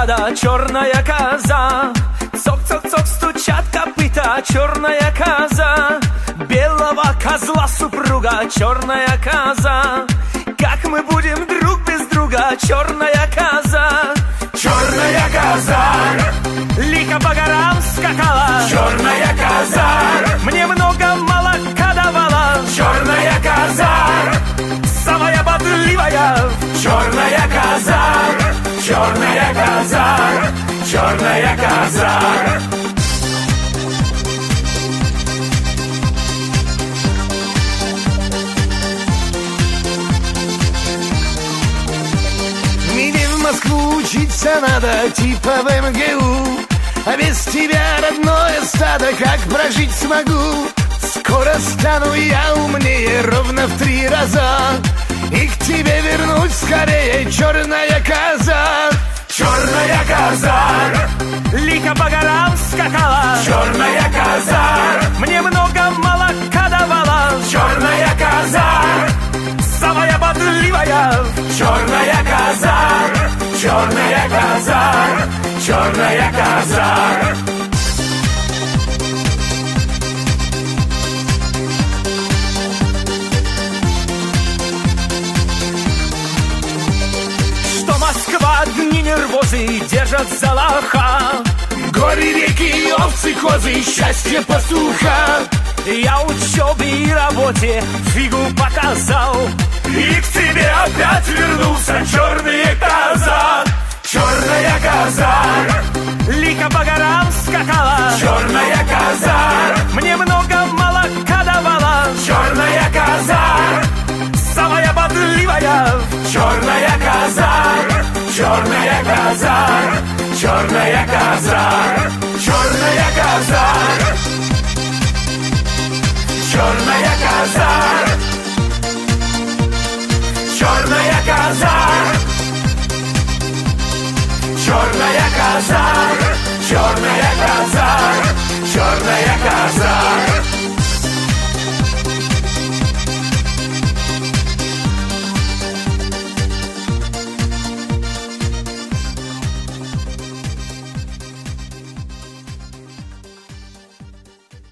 стада черная коза. Цок-цок-цок стучат копыта, черная коза. Белого козла супруга, черная коза. Как мы будем друг без друга, черная коза. Черная коза лихо по горам скакала. Черная коза мне много молока давала. Черная коза самая бодливая. Черная коза, черная коза, черная коза. Мне в Москву учиться надо, типа в МГУ. А без тебя, родное стадо, как прожить смогу? Скоро стану я умнее ровно в 3 раза. И к тебе вернусь скорее, черная коза. Черная коза лихо по горам скакала. Черная коза мне много молока давала. Черная коза самая бодливая. Черная коза, черная коза, черная коза. Москва, дни нервозы держат за лоха. Горы, реки, овцы, козы, счастье пастуха. Я учебе и работе фигу показал. И к тебе опять вернулся, черная коза. Черная коза лихо по горам скакала. Черная коза мне много молока давала. Черная коза самая бодливая. Черная коза, черная коза, черная коза, черная коза, черная коза, черная коза, черная коза, черная коза, черная коза.